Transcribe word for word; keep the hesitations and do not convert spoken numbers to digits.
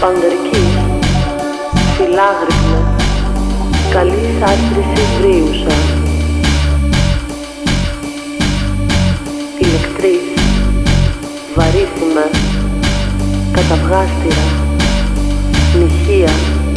πανδρικής, φιλάγρυπνε, καλής άντρησης βρίουσα. Ηλεκτρής, βαρύθιμε, καταυγάστηρα, νυχεία,